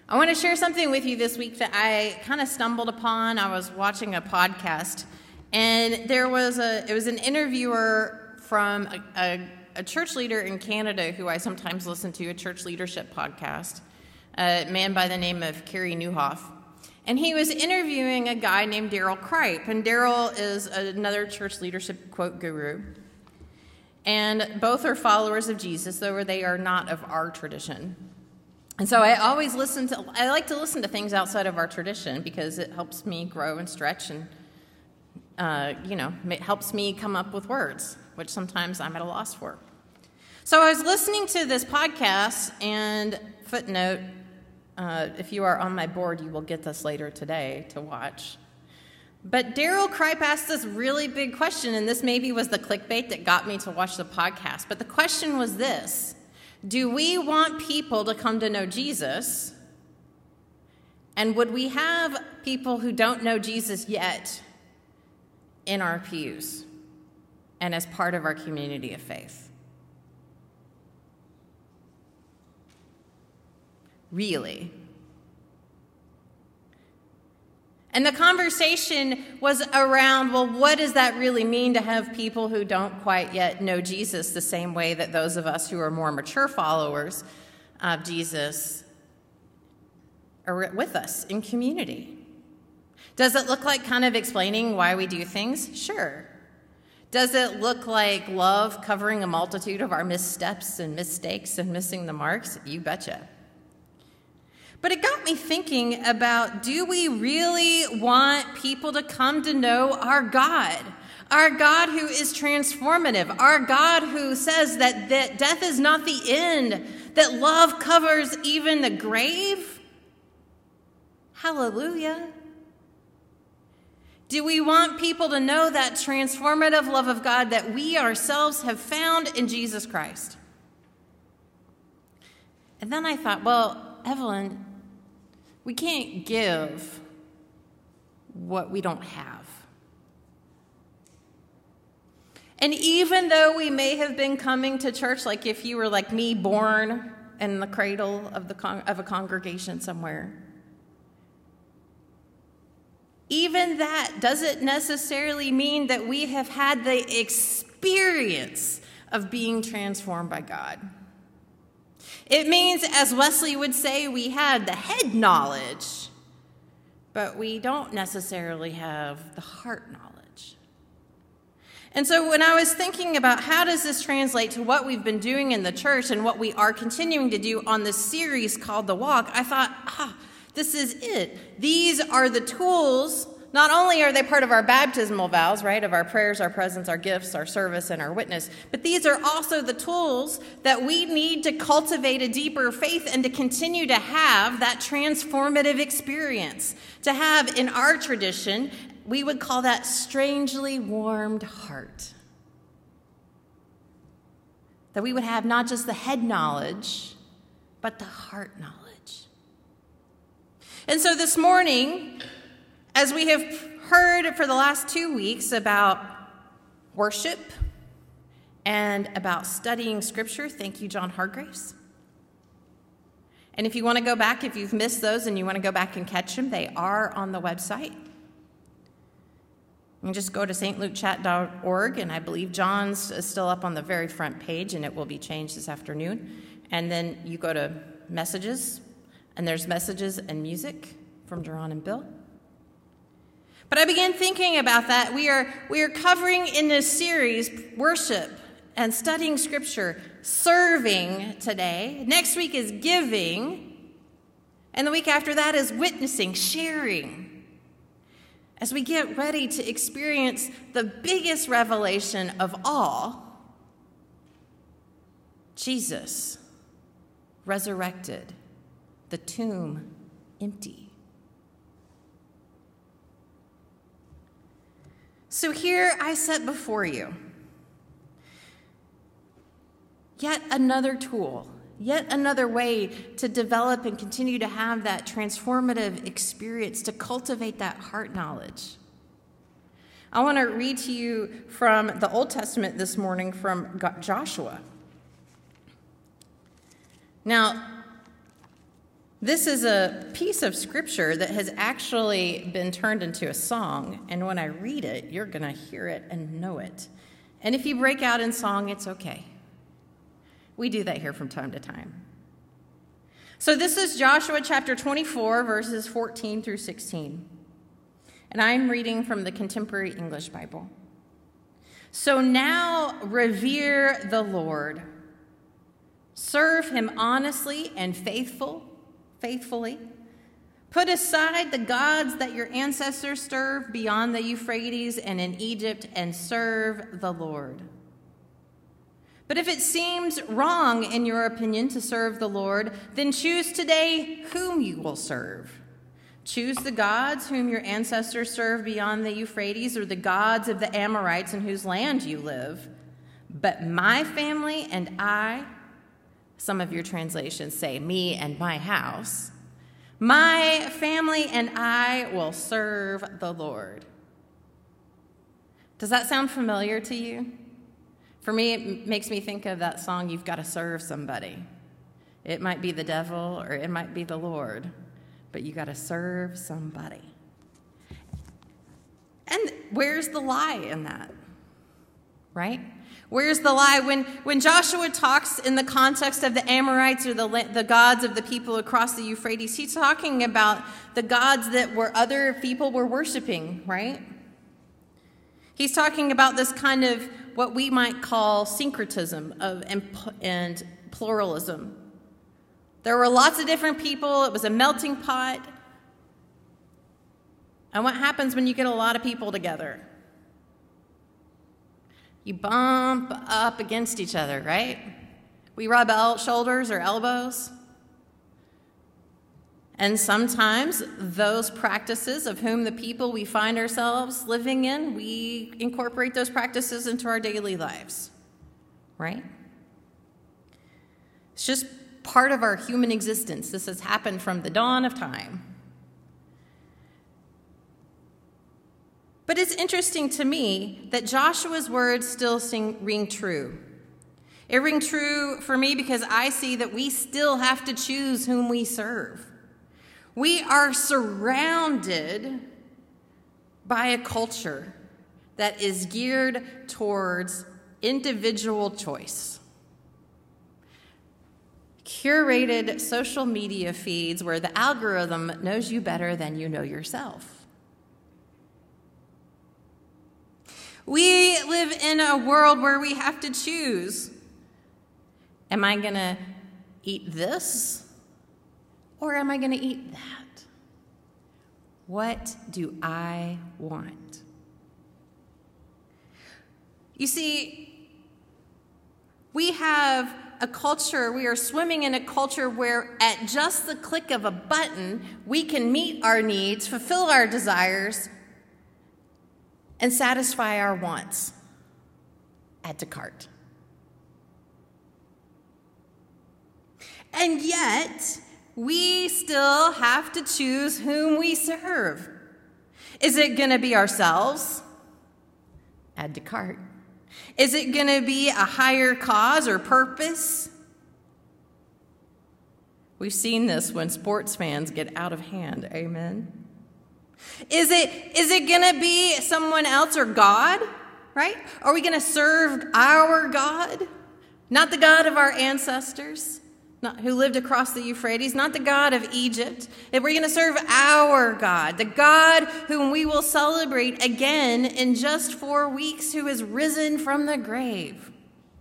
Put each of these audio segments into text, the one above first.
I want to share something with you this week that I kind of stumbled upon. I was watching a podcast, and it was an interviewer from a church leader in Canada who I sometimes listen to, a church leadership podcast, a man by the name of Carey Nieuwhof. And he was interviewing a guy named Daryl Kripe, and Daryl is another church leadership quote guru. And both are followers of Jesus, though they are not of our tradition. And so I like to listen to things outside of our tradition because it helps me grow and stretch and, it helps me come up with words, which sometimes I'm at a loss for. So I was listening to this podcast, and footnote, if you are on my board, you will get this later today to watch. But Daryl Kripe asked this really big question, and this maybe was the clickbait that got me to watch the podcast. But the question was this: do we want people to come to know Jesus? And would we have people who don't know Jesus yet in our pews and as part of our community of faith? Really? And the conversation was around, well, what does that really mean to have people who don't quite yet know Jesus the same way that those of us who are more mature followers of Jesus are with us in community? Does it look like kind of explaining why we do things? Sure. Does it look like love covering a multitude of our missteps and mistakes and missing the marks? You betcha. But it got me thinking about, do we really want people to come to know our God who is transformative, our God who says that death is not the end, that love covers even the grave? Hallelujah. Do we want people to know that transformative love of God that we ourselves have found in Jesus Christ? And then I thought, well, Evelyn, we can't give what we don't have. And even though we may have been coming to church, like if you were like me, born in the cradle of a congregation somewhere, even that doesn't necessarily mean that we have had the experience of being transformed by God. It means, as Wesley would say, we had the head knowledge, but we don't necessarily have the heart knowledge. And so when I was thinking about how does this translate to what we've been doing in the church and what we are continuing to do on this series called The Walk, I thought, this is it. These are the tools. Not only are they part of our baptismal vows, right, of our prayers, our presence, our gifts, our service, and our witness, but these are also the tools that we need to cultivate a deeper faith and to continue to have that transformative experience. To have, in our tradition, we would call that strangely warmed heart. That we would have not just the head knowledge, but the heart knowledge. And so this morning, as we have heard for the last 2 weeks about worship and about studying Scripture, thank you, John Hargraves. And if you want to go back, if you've missed those and you want to go back and catch them, they are on the website. You can just go to stlukechat.org, and I believe John's is still up on the very front page, and it will be changed this afternoon. And then you go to messages, and there's messages and music from Duran and Bill. But I began thinking about that. We are covering in this series worship and studying Scripture, serving today. Next week is giving. And the week after that is witnessing, sharing. As we get ready to experience the biggest revelation of all, Jesus, resurrected, the tomb empty. So here I set before you yet another tool, yet another way to develop and continue to have that transformative experience, to cultivate that heart knowledge. I want to read to you from the Old Testament this morning from Joshua. Now, This is a piece of scripture that has actually been turned into a song, and when I read it, you're going to hear it and know it. And if you break out in song, it's okay. We do that here from time to time. So this is Joshua chapter 24, verses 14 through 16. And I'm reading from the Contemporary English Bible. So now revere the Lord. Serve him honestly and faithfully. Put aside the gods that your ancestors served beyond the Euphrates and in Egypt and serve the Lord. But if it seems wrong in your opinion to serve the Lord, then choose today whom you will serve. Choose the gods whom your ancestors served beyond the Euphrates, or the gods of the Amorites in whose land you live. But my family and I, some of your translations say me and my house, my family and I will serve the Lord. Does that sound familiar to you? For me, it makes me think of that song, You've Got to Serve Somebody. It might be the devil or it might be the Lord, but you got to serve somebody. And where's the lie in that? Right? Where's the lie? When Joshua talks in the context of the Amorites or the gods of the people across the Euphrates, he's talking about the gods that other people were worshiping, right? He's talking about this kind of what we might call syncretism and pluralism. There were lots of different people. It was a melting pot. And what happens when you get a lot of people together? You bump up against each other, right? We rub shoulders or elbows. And sometimes those practices of whom the people we find ourselves living in, we incorporate those practices into our daily lives, right? It's just part of our human existence. This has happened from the dawn of time. But it's interesting to me that Joshua's words still ring true. It rings true for me because I see that we still have to choose whom we serve. We are surrounded by a culture that is geared towards individual choice. Curated social media feeds where the algorithm knows you better than you know yourself. We live in a world where we have to choose. Am I going to eat this or am I going to eat that? What do I want? You see, we have a culture, we are swimming in a culture where at just the click of a button, we can meet our needs, fulfill our desires, and satisfy our wants. Add to cart. And yet, we still have to choose whom we serve. Is it going to be ourselves? Add to cart. Is it going to be a higher cause or purpose? We've seen this when sports fans get out of hand. Amen. Is it going to be someone else or God, right? Are we going to serve our God? Not the God of our ancestors, who lived across the Euphrates, not the God of Egypt. We're going to serve our God, the God whom we will celebrate again in just 4 weeks, who is risen from the grave.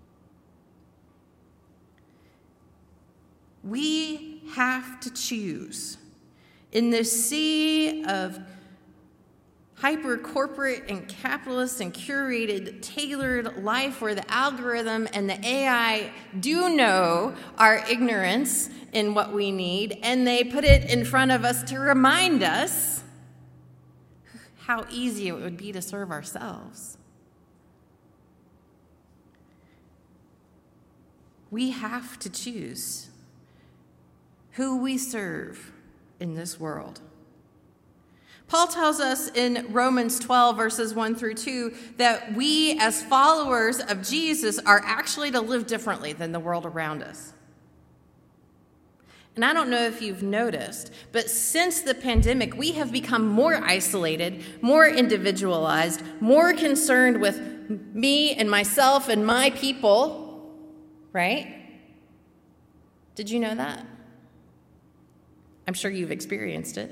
We have to choose. In this sea of hyper-corporate and capitalist and curated, tailored life where the algorithm and the AI do know our ignorance in what we need, and they put it in front of us to remind us how easy it would be to serve ourselves. We have to choose who we serve in this world. Paul tells us in Romans 12, verses 1 through 2, that we as followers of Jesus are actually to live differently than the world around us. And I don't know if you've noticed, but since the pandemic, we have become more isolated, more individualized, more concerned with me and myself and my people, right? Did you know that? I'm sure you've experienced it.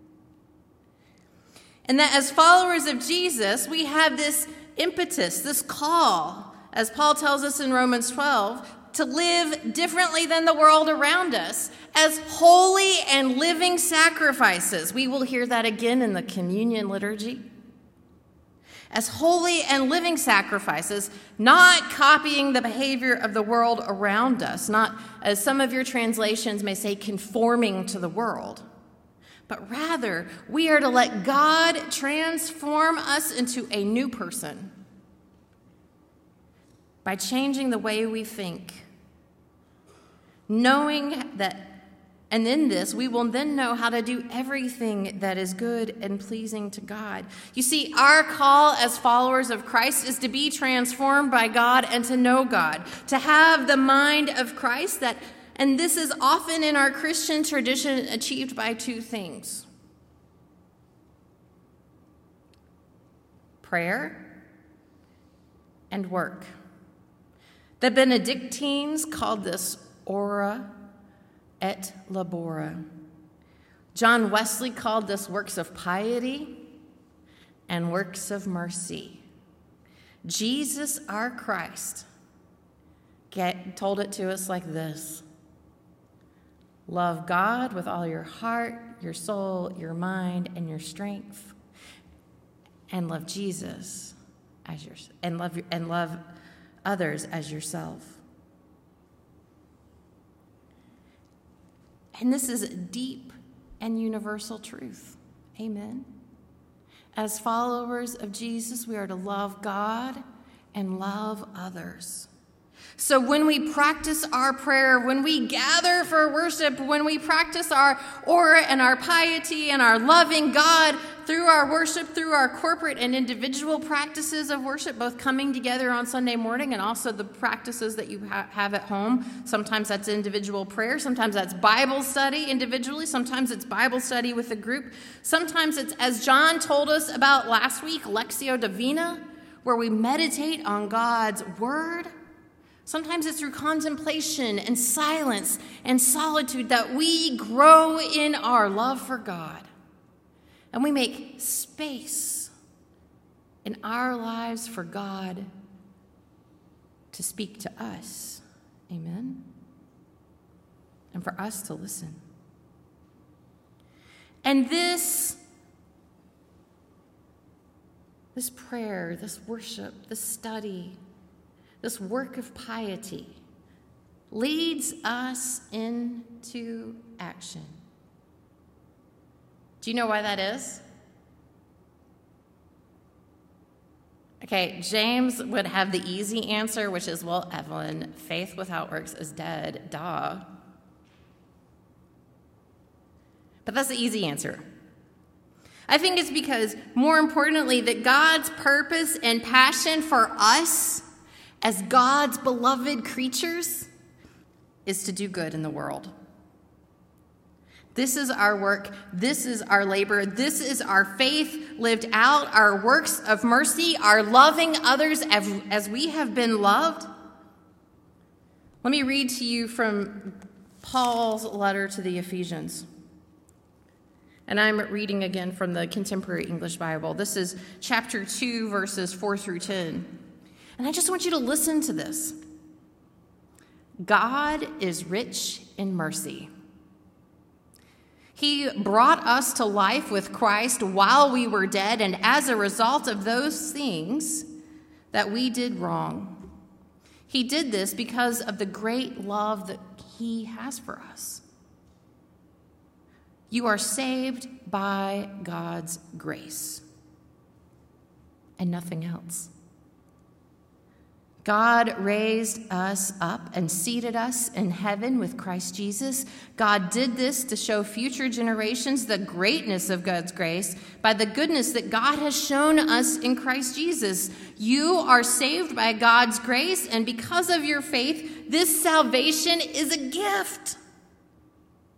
And that as followers of Jesus, we have this impetus, this call, as Paul tells us in Romans 12, to live differently than the world around us as holy and living sacrifices. We will hear that again in the communion liturgy. As holy and living sacrifices, not copying the behavior of the world around us, not, as some of your translations may say, conforming to the world, but rather we are to let God transform us into a new person by changing the way we think, knowing that, and in this, we will then know how to do everything that is good and pleasing to God. You see, our call as followers of Christ is to be transformed by God and to know God, to have the mind of Christ, and this is often in our Christian tradition achieved by two things: prayer and work. The Benedictines called this ora et labora. John Wesley called this works of piety and works of mercy. Jesus, our Christ, told it to us like this: love God with all your heart, your soul, your mind, and your strength, and love Jesus as yours, and love others as yourself. And this is a deep and universal truth. Amen. As followers of Jesus, we are to love God and love others. So when we practice our prayer, when we gather for worship, when we practice our ora and our piety and our loving God through our worship, through our corporate and individual practices of worship, both coming together on Sunday morning and also the practices that you have at home. Sometimes that's individual prayer. Sometimes that's Bible study individually. Sometimes it's Bible study with a group. Sometimes it's, as John told us about last week, Lectio Divina, where we meditate on God's word. Sometimes it's through contemplation and silence and solitude that we grow in our love for God. And we make space in our lives for God to speak to us. Amen? And for us to listen. And this prayer, this worship, this study, this work of piety leads us into action. Do you know why that is? Okay, James would have the easy answer, which is, well, Evelyn, faith without works is dead. Duh. But that's the easy answer. I think it's because, more importantly, that God's purpose and passion for us as God's beloved creatures is to do good in the world. This is our work. This is our labor. This is our faith lived out, our works of mercy, our loving others as we have been loved. Let me read to you from Paul's letter to the Ephesians. And I'm reading again from the Contemporary English Bible. This is chapter 2, verses 4 through 10. And I just want you to listen to this. God is rich in mercy. He brought us to life with Christ while we were dead, and as a result of those things that we did wrong. He did this because of the great love that he has for us. You are saved by God's grace and nothing else. God raised us up and seated us in heaven with Christ Jesus. God did this to show future generations the greatness of God's grace by the goodness that God has shown us in Christ Jesus. You are saved by God's grace, and because of your faith, this salvation is a gift.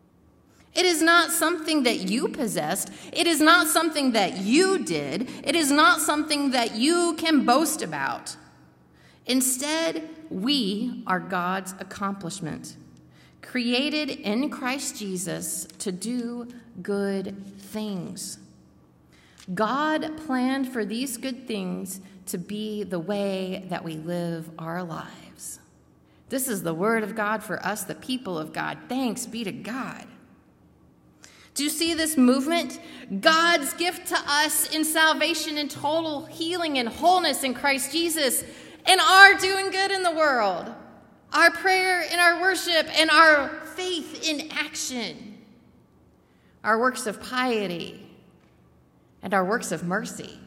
It is not something that you possessed. It is not something that you did. It is not something that you can boast about. Instead, we are God's accomplishment, created in Christ Jesus to do good things. God planned for these good things to be the way that we live our lives. This is the word of God for us, the people of God. Thanks be to God. Do you see this movement? God's gift to us in salvation and total healing and wholeness in Christ Jesus, and our doing good in the world, our prayer and our worship and our faith in action, our works of piety and our works of mercy.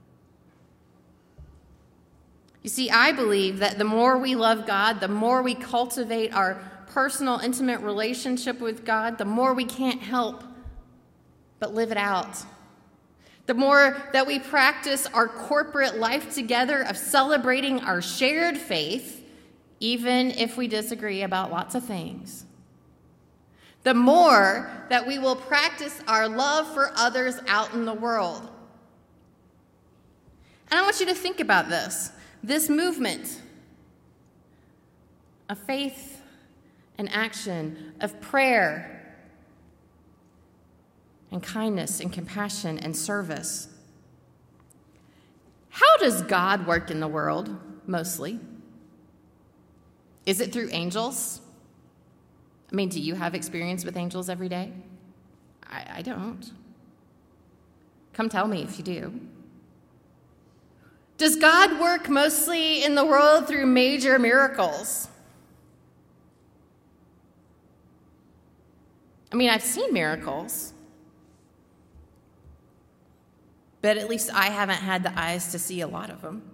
You see, I believe that the more we love God, the more we cultivate our personal, intimate relationship with God, the more we can't help but live it out. The more that we practice our corporate life together of celebrating our shared faith, even if we disagree about lots of things. The more that we will practice our love for others out in the world. And I want you to think about this movement of faith and action, of prayer and kindness and compassion and service. How does God work in the world, mostly? Is it through angels? I mean, do you have experience with angels every day? I don't. Come tell me if you do. Does God work mostly in the world through major miracles? I mean, I've seen miracles, but at least I haven't had the eyes to see a lot of them.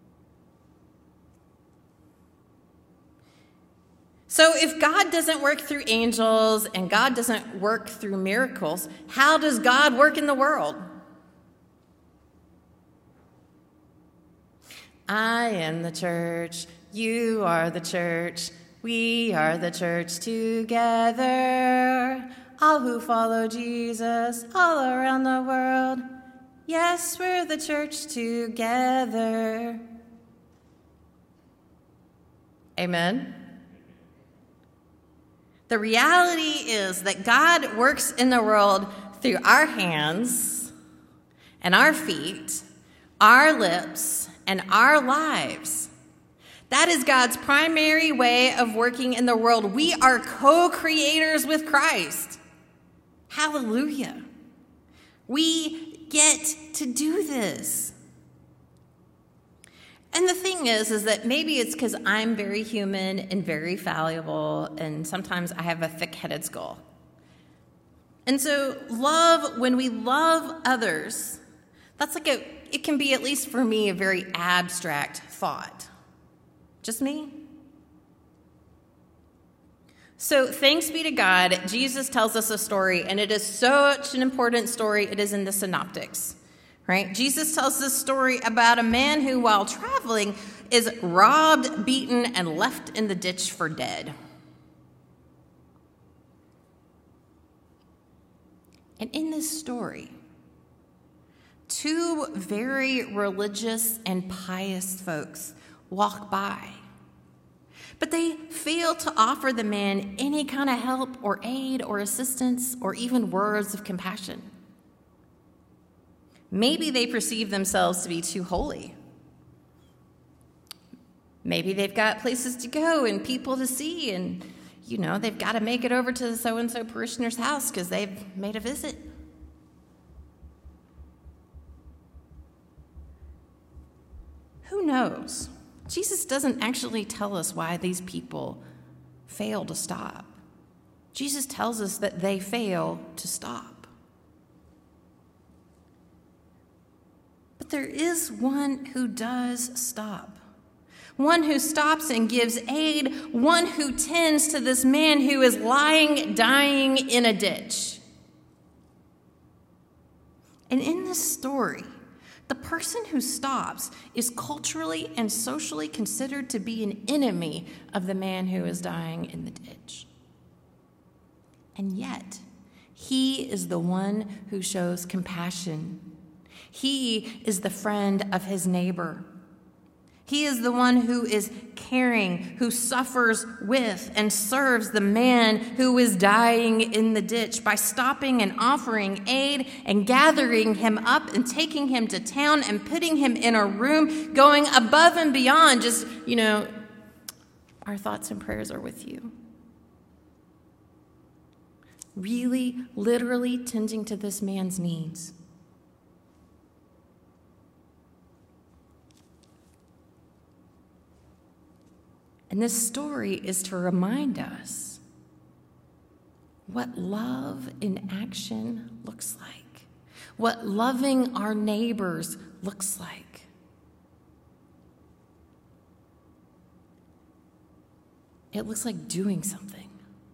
So if God doesn't work through angels and God doesn't work through miracles, how does God work in the world? I am the church, you are the church, we are the church together. All who follow Jesus all around the world. Yes, we're the church together. Amen. The reality is that God works in the world through our hands and our feet, our lips, and our lives. That is God's primary way of working in the world. We are co-creators with Christ. Hallelujah. We get to do this. And the thing is that maybe it's because I'm very human and very fallible, and sometimes I have a thick-headed skull. And so when we love others, that's like it can be, at least for me, a very abstract thought. Just me? So thanks be to God, Jesus tells us a story, and it is such an important story. It is in the Synoptics, right? Jesus tells this story about a man who, while traveling, is robbed, beaten, and left in the ditch for dead. And in this story, two very religious and pious folks walk by. But they fail to offer the man any kind of help or aid or assistance or even words of compassion. Maybe they perceive themselves to be too holy. Maybe they've got places to go and people to see, and, they've got to make it over to the so-and-so parishioner's house because they've made a visit. Who knows? Jesus doesn't actually tell us why these people fail to stop. Jesus tells us that they fail to stop. But there is one who does stop. One who stops and gives aid. One who tends to this man who is lying, dying in a ditch. And in this story, the person who stops is culturally and socially considered to be an enemy of the man who is dying in the ditch. And yet, He is the one who shows compassion. He is the friend of his neighbor. He is the one who is caring, who suffers with and serves the man who is dying in the ditch by stopping and offering aid and gathering him up and taking him to town and putting him in a room, going above and beyond. Just, our thoughts and prayers are with you. Really, literally tending to this man's needs. And this story is to remind us what love in action looks like, what loving our neighbors looks like. It looks like doing something.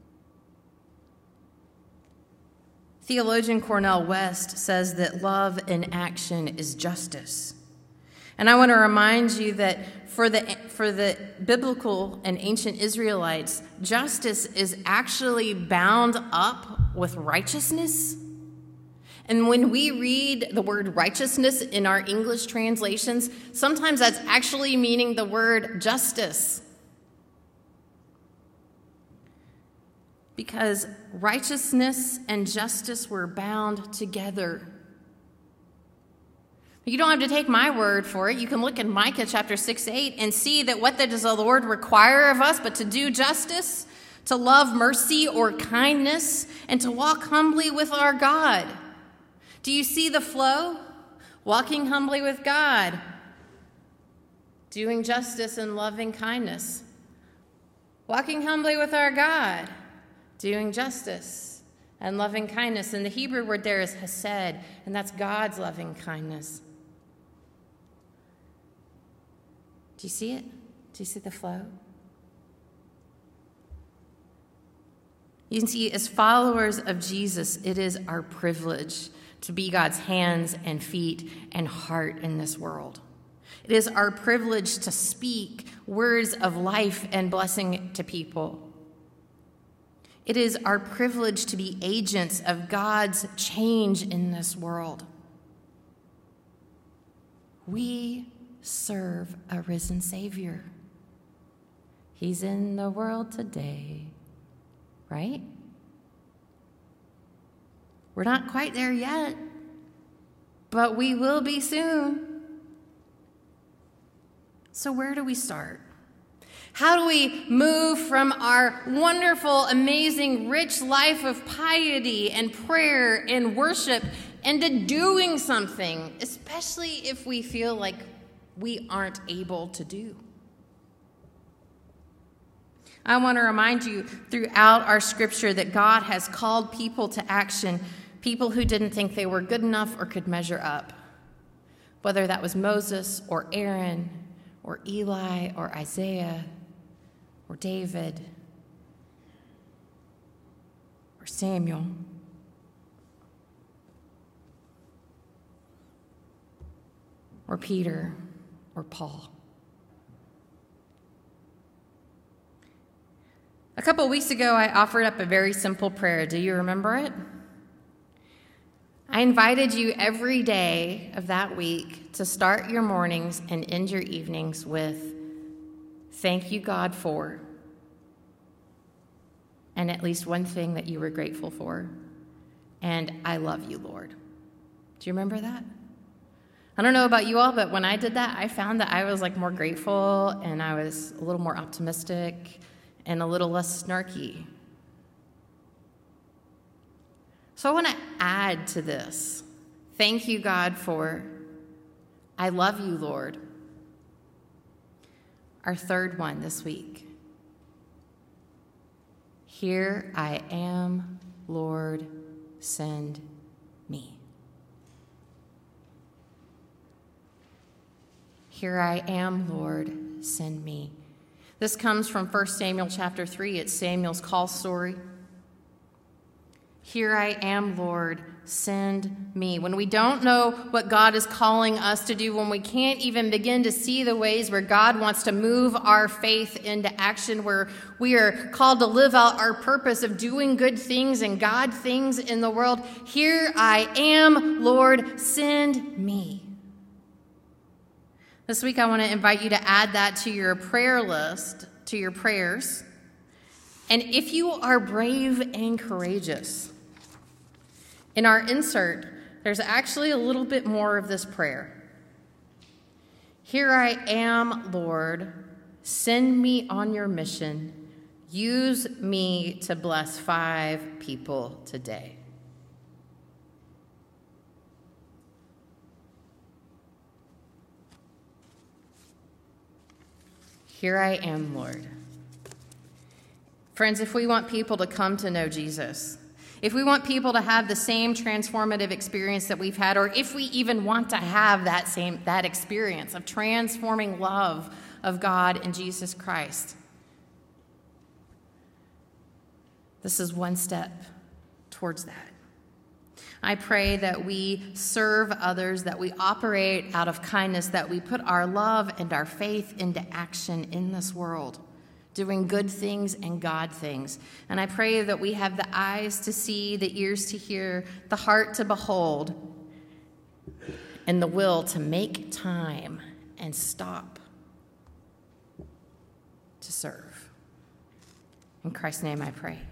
Theologian Cornel West says that love in action is justice. And I want to remind you that for the biblical and ancient Israelites, justice is actually bound up with righteousness. And when we read the word righteousness in our English translations, sometimes that's actually meaning the word justice. Because righteousness and justice were bound together. You don't have to take my word for it. You can look in Micah chapter 6:8 and see that what does the Lord require of us but to do justice, to love mercy or kindness, and to walk humbly with our God. Do you see the flow? Walking humbly with God, doing justice and loving kindness. Walking humbly with our God, doing justice and loving kindness. And the Hebrew word there is hesed, and that's God's loving kindness. Do you see it? Do you see the flow? You can see, as followers of Jesus, it is our privilege to be God's hands and feet and heart in this world. It is our privilege to speak words of life and blessing to people. It is our privilege to be agents of God's change in this world. We serve a risen Savior. He's in the world today, right? We're not quite there yet, but we will be soon. So where do we start? How do we move from our wonderful, amazing, rich life of piety and prayer and worship into doing something, especially if we feel like we aren't able to do? I want to remind you throughout our scripture that God has called people to action, people who didn't think they were good enough or could measure up, whether that was Moses or Aaron or Eli or Isaiah or David or Samuel. Or Peter or Paul. A couple weeks ago, I offered up a very simple prayer. Do you remember it? I invited you every day of that week to start your mornings and end your evenings with, thank you, God, for, and at least one thing that you were grateful for, and I love you, Lord. Do you remember that? I don't know about you all, but when I did that, I found that I was more grateful, and I was a little more optimistic and a little less snarky. So I want to add to this. Thank you, God, for, I love you, Lord. Our third one this week. Here I am, Lord, send me. Here I am, Lord, send me. This comes from 1 Samuel chapter 3. It's Samuel's call story. Here I am, Lord, send me. When we don't know what God is calling us to do, when we can't even begin to see the ways where God wants to move our faith into action, where we are called to live out our purpose of doing good things and God things in the world, here I am, Lord, send me. This week I want to invite you to add that to your prayer list, to your prayers. And if you are brave and courageous, in our insert, there's actually a little bit more of this prayer. Here I am, Lord, send me on your mission. Use me to bless 5 people today. Here I am, Lord. Friends, if we want people to come to know Jesus, if we want people to have the same transformative experience that we've had, or if we even want to have that experience of transforming love of God in Jesus Christ, this is one step towards that. I pray that we serve others, that we operate out of kindness, that we put our love and our faith into action in this world, doing good things and God things. And I pray that we have the eyes to see, the ears to hear, the heart to behold, and the will to make time and stop to serve. In Christ's name I pray.